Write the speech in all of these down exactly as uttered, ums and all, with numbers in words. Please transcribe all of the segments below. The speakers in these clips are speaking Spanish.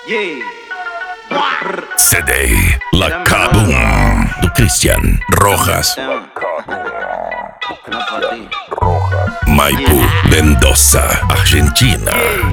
C D La Kaboom do Christian Rojas. Maipo, Mendoza, Argentina.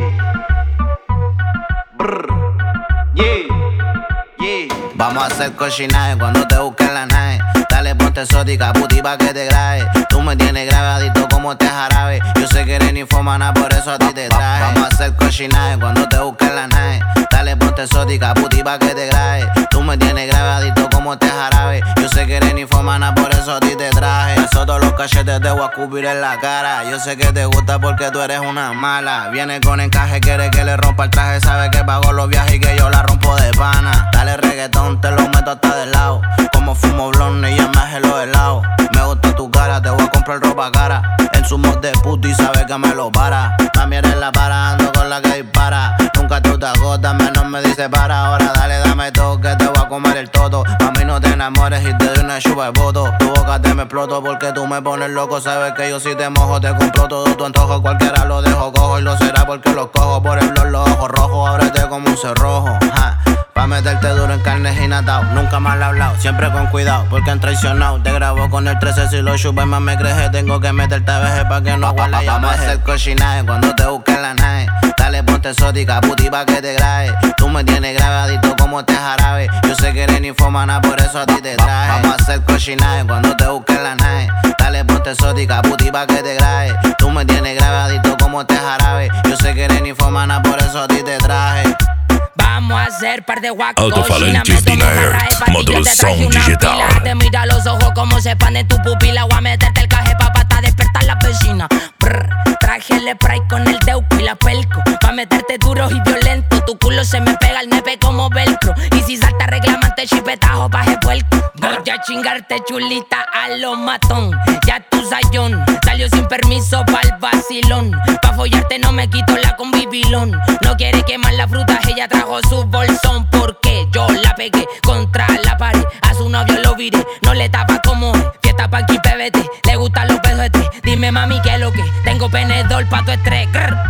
Vamos a hacer cochinaje cuando te busquen la nave. Dale, ponte exótica, puti, pa' que te grabe. Tú me tienes grabadito como te jarabe. Yo sé que eres ninfómana, por eso a ti te traje. Vamos a hacer cochinaje cuando te busquen la nave. Dale, ponte exótica, puti, pa' que te grabe. Tú me tienes grabadito como te jarabe. Yo sé que eres ninfómana, por eso a ti te traje. Paso todos los cachetes, te voy a escupir en la cara. Yo sé que te gusta porque tú eres una mala. Viene con encaje, quiere que le rompa el traje. Sabe que pago los viajes y que yo la rompo de pana. Dale reggaetón, te lo meto hasta del lado. Como fumo blonde y ya me hace los helados. Me gusta tu cara, te voy a comprar ropa cara. En su mod de puto y sabe que me lo para. Mami eres la para, ando con la que dispara. Nunca tú te agotas, menos me dice para. Ahora dale, dame todo que te voy a comer el toto. Mami no te enamores y te doy una chupa de voto. Tu boca te me exploto porque tú me pones loco. Sabes que yo si te mojo te compro todo tu antojo. Cualquiera lo dejo cojo y lo será porque lo cojo. Por el blog los ojos rojos, ábrete como un cerrojo. Ja. Pa' meterte duro en carne y natao. Nunca mal hablado, siempre con cuidado, porque han traicionado. Te grabo con el trece si lo chupas más me crees. Tengo que meterte a veje pa' que no huela. Vamos a hacer cochinaje cuando te busquen la nave. Dale, ponte exótica, puti, pa' que te grabe. Tú me tienes grabadito como te jarabe. Yo sé que eres ninfómana, por eso a ti te traje. Vamos a hacer cochinaje cuando te busquen la nave. Dale, ponte exótica, puti, pa' que te grabe. Tú me tienes grabadito como te jarabe. Yo sé que eres ninfómana, por eso a ti te traje. Vamos a hacer par de guacos. Alto-falantes Dynaheard, módulo sound digital. Te mira los ojos como se expanden tu pupila. Voy a meterte el caje pa' hasta despertar la vecina. Brr, traje el spray con el deuco y la pelco. Pa' meterte duro y violento. Tu culo se me pega al nepe como velcro. Y si salta reclamante chipetajo paje puerco. Voy a chingarte chulita a lo matón. Ya tu sayón salió sin permiso pa'l vacilón. Pa' follarte no me quito la convivilón. No quiere quemar la fruta, ella trajo su bolsón. Porque yo la pegué contra la pared. A su novio lo viré, no le tapa como es. Fiesta pa' aquí P B T, le gustan los pezotes. Dime mami que lo que, tengo penedor pa' tu estrés.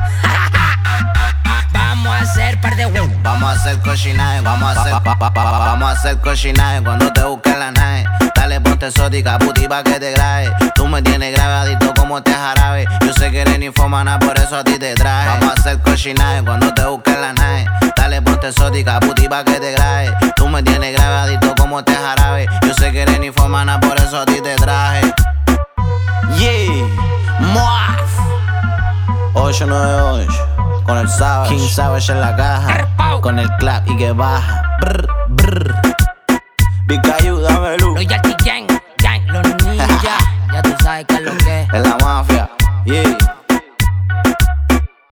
Vamos a hacer par de huevos. Vamos a hacer cochinaje, vamos a hacer pa, pa, pa, pa, vamos a hacer cochinaje cuando te busquen la nave. Dale, ponte exótica, puti, pa' que te grabe. Tú me tienes grabadito como te jarabe. Yo sé que eres ninfómana, por eso a ti te traje. Vamos a hacer cochinaje cuando te busquen la nave. Dale, ponte exótica, puti, pa' que te grabe. Tú me tienes grabadito como te jarabe. Yo sé que eres ninfómana, por eso a ti te traje. Yeah, Moaf ocho nueve ocho con el Savage, King Savage en la caja, con el clap y que baja. Brr, brr. Bicayu, dame luz. Royalty Gang, Gang, los ninjas. Ya tú sabes que es lo que es. En la mafia, yeah.